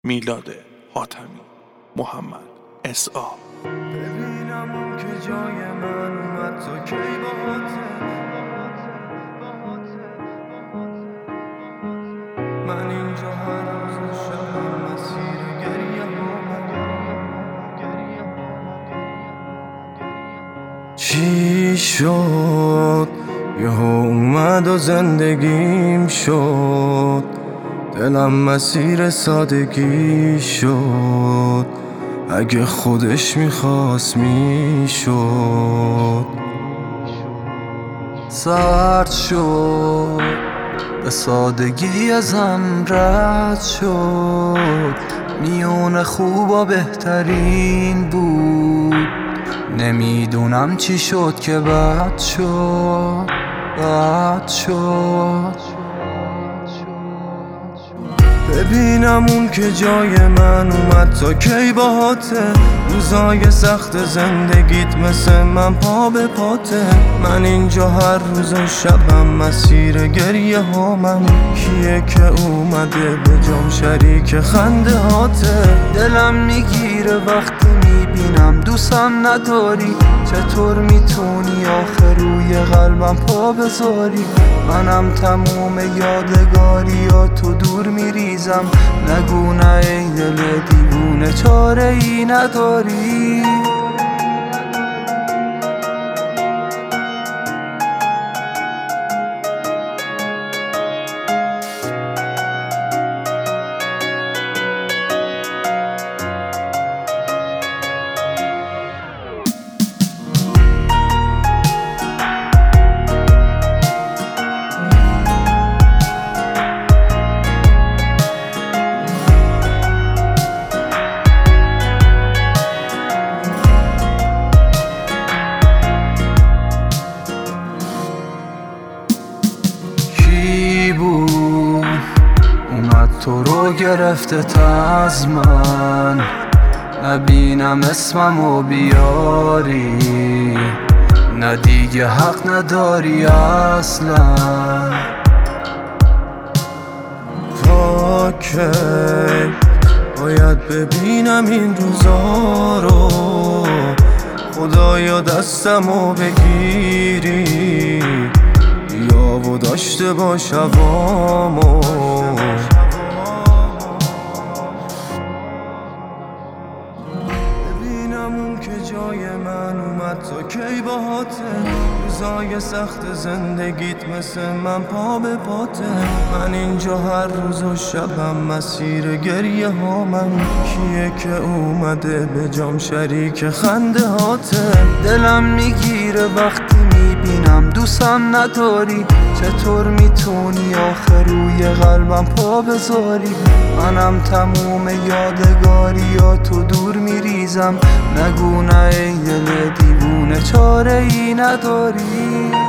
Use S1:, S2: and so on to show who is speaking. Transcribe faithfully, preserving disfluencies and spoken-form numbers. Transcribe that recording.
S1: میلاد حاتمی، محمد اس آ.
S2: ببینم اون که جای من اومد تا کی باهاته، من اینجا هر روز شبم مسیر گریه ها. چی شد یهو اومد و زندگیم شد، دلم مسیر سادگی شد، اگه خودش میخواست میشد. سرد شد به سادگی ازم رد شد، میون خوبا بهترین بود، نمیدونم چی شد که بد شد بد شد. ببینم اون که جای من اومد تا کی باهاته، روزای سخت زندگیت مثل من پا به پاته، من اینجا هر روز شبم مسیر گریه ها. من کیه که اومده به جام شریک خنده هاته، دلم میگیره وقتی میبینم دوستم نداری، چطور میتونی آخر روی قلبم پا بذاری، منم تموم یادگاری ها تو دور میریزم، نگو نه ای دل دیوونه چاره ای نداری. اومد تو رو گرفته از من، نبینم اسممو بیاری، نه دیگه حق نداری اصلا. تا کی باید ببینم این روزا رو، خدایا دستمو بگیری، یا و داشته باش هوامو. ببینم اون که جای من اومد تا کی باهاته، روزای سخت زندگیت مثل من پا به پاته، من اینجا هر روز و شبم مسیر گریه ها. من کیه که اومده به جام شریک خنده هاته، دلم میگیره وقتی میبینم دوستم نداری، چطور میتونی آخر روی قلبم پا بذاری، منم تموم یادگاری ها تو دور میریزم، نگو نه ای دل دیوونه چاره ای نداری.